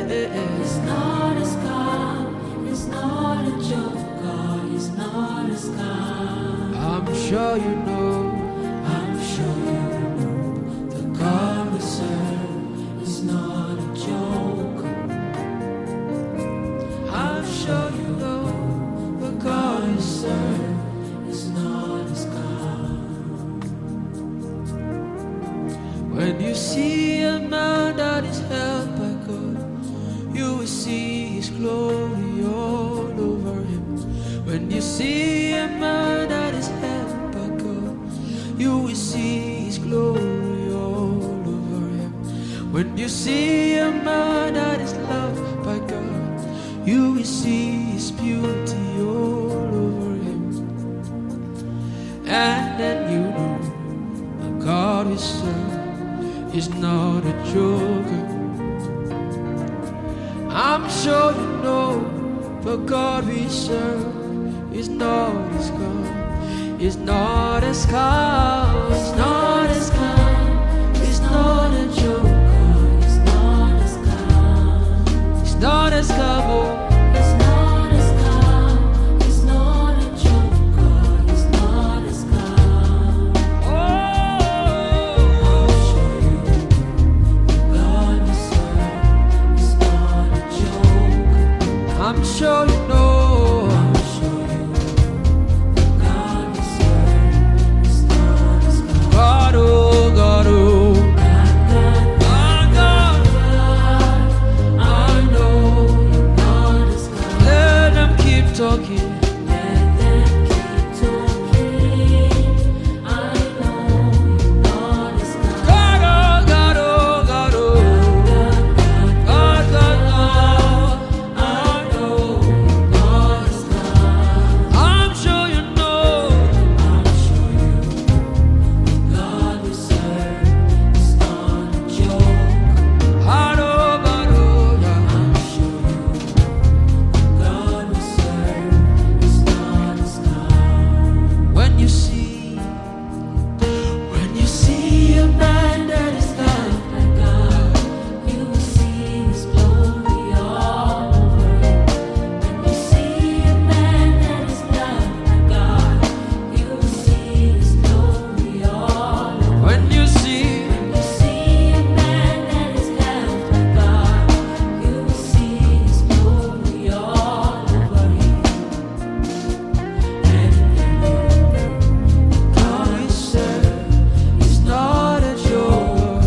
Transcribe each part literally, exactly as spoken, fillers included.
He's not a scam, he's not a joker, he's not a scam. I'm sure you know, I'm sure you know, the God we serve is not a joker. I'm sure you know, the God God we we serve. serve is not a scam. When you see a man that is held by God, you will see His glory all over him. When you see a man that is held by God, you will see His glory all over him. When you see a man that is loved by God, you will see His beauty all over him. And then you know the God we serve is not a joker. I'm sure you know the God we serve is not a scam. Is not a scam. Is not a scam. He's not a joker, he's not a scam. Is not a scam. Oh. He's not a scam, he's not a joker, he's not a scam. I'll show you the God we serve is not a joker. I'm sure you know. I'll show you the God we serve is not a scam. God, oh, God, oh. God, God, God. God, I know you're not a scam. Let them keep talking. Let them keep talking. I know you're not a scam. God, oh, God, oh, God, oh. God, God, God. I know you're not a scam. I'm sure you know. I'll show you God we serve is not a joke. God, oh, God, oh, yeah. I'll show you God we serve is not a scam. When you see, when you see a man that is loved by God, You will see His glory all over him. When you see a man that is loved by God, you will see His glory all over him. when you see, When you see a man that is loved by God, you will see His glory all over him. And then you know God we serve is not a joker.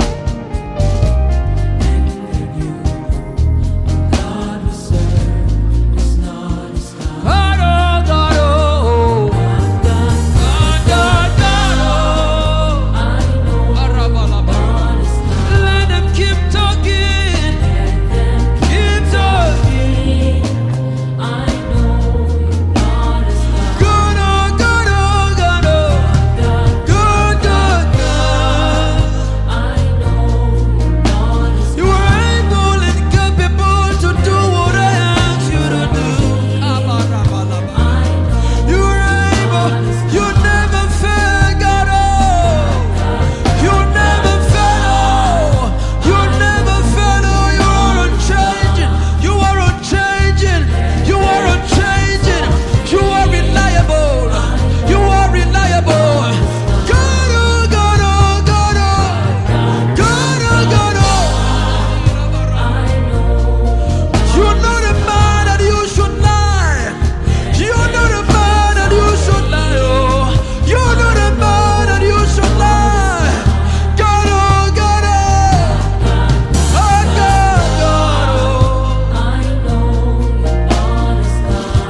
And then you know God we serve is not a scam. God, oh, God, oh. God, God, God, God, God, oh. I know Barabalaba. God is not. Let them keep talking. Let them Keep talking. keep. I know you're not a scam. God, oh, God, oh, God, oh. God, God, God, God. I know you're not a scam. You are able and capable to do what I ask you to do. Abarabalaba. I know You are able. You never fail, God. Oh, you never fail. Oh, you never fail. Oh, you are unchanging. You are unchanging. You are unchanging. You are reliable. You are reliable. God, oh, God, oh, God, oh. God, oh, God, oh. I know You're not a man that you should lie. You're not a man that you should lie. Oh, you're not a man that you should lie. God, oh, God, oh. Oh, God, God, oh. I know you're not a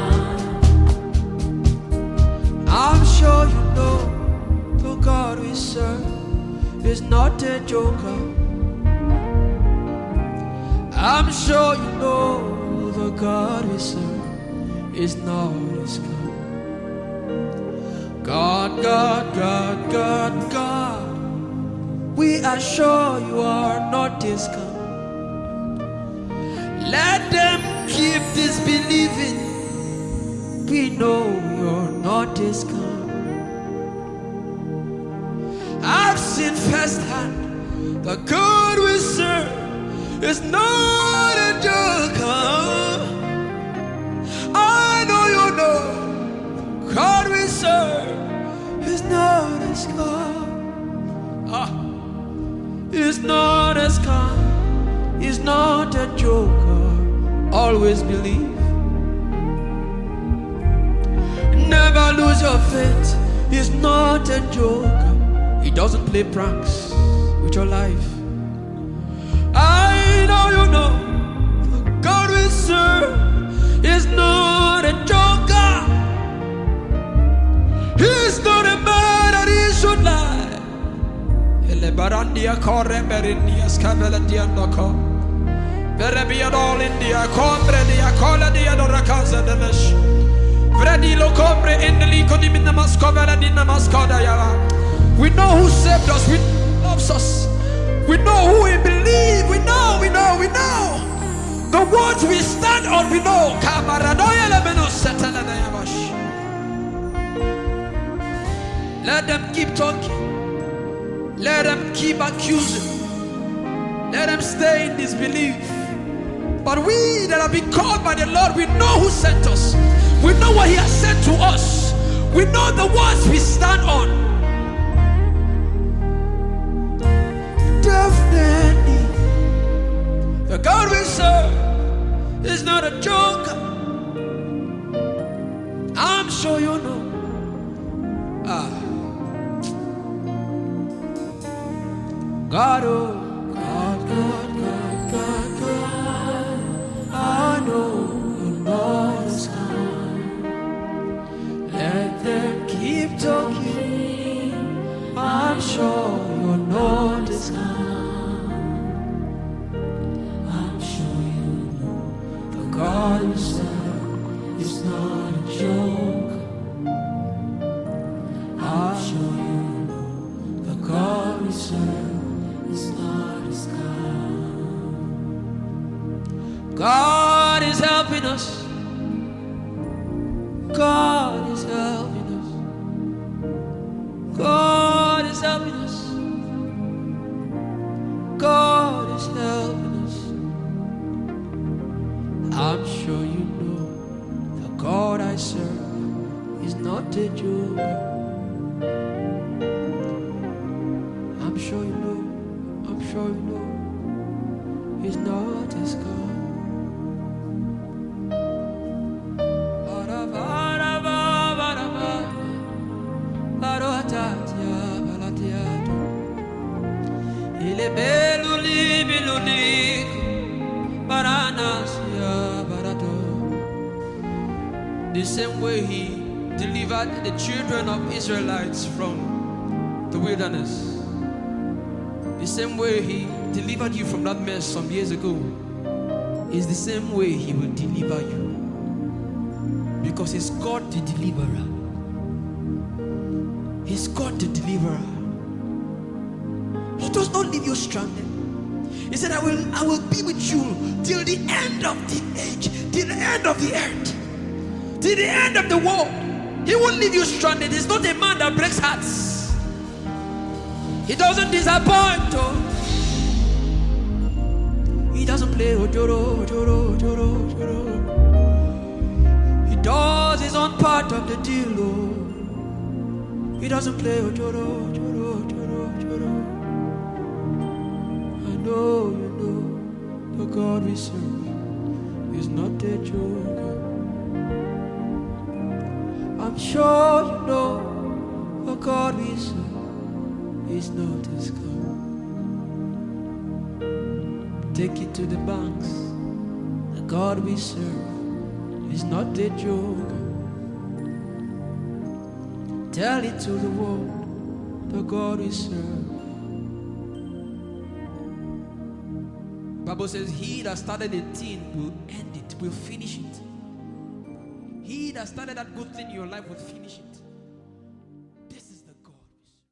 scam. I'm sure you know the God we serve is not a joker. I'm sure you know the God we serve is not a scam. God, God, God, God, God, we are sure you are not a scam. Let them keep disbelieving. We know you're not a scam. I've seen firsthand the God we serve is not a a joker. Always believe. Never lose your faith. He's not a joker. He doesn't play pranks with your life. I know you know the God we serve is not a joker. He's not a man that he should lie. Ele barandia corre berindia scavella diandoko. Verabia all India, combre dia cola dia dora casa de mesh. Vredi lo combre in the lico di minna mascovera di namascoda yava. We know who saved us, we loves us. We know who we believe, we know, we know, we know. The words we stand on, we know. Let them keep talking. Let them keep accusing. Let them stay in disbelief. But we that have been called by the Lord, we know who sent us. We know what He has sent to us. We know the words we stand on. Definitely, the God we serve is not a joker. I'm sure you know. Ah, God, oh, God, God, God, God, God. I know you know it's come. Let them keep talking. I'm sure you know this come. I'm sure you know the God you serve is not a joke. I'm sure you know the God we serve is not a scam. God is helping us. God is helping us. God is helping us. God is helping us. I'm sure you know the God I serve is not a joker. I'm sure you know, I'm sure you know, he's not a scam. The same way He delivered the children of Israelites from the wilderness, the same way He delivered you from that mess some years ago, is the same way He will deliver you. Because He's God the deliverer. He's God the deliverer. He does not leave you stranded. He said, I will, I will be with you till the end of the age, till the end of the earth, till the end of the world. He won't leave you stranded. He's not a man that breaks hearts. He doesn't disappoint. Oh. He doesn't play ojoro, ojoro, ojoro, ojoro. He does his own part of the deal. Oh. He doesn't play ojoro, ojoro, ojoro, ojoro. I know you know the God we serve is not a joker. I'm sure you know the God we serve is not a scam. Take it to the banks. The God we serve is not a joker. Tell it to the world. The God we serve. Bible says, he that started a thing will end it, will finish it. He that started that good thing in your life will finish it.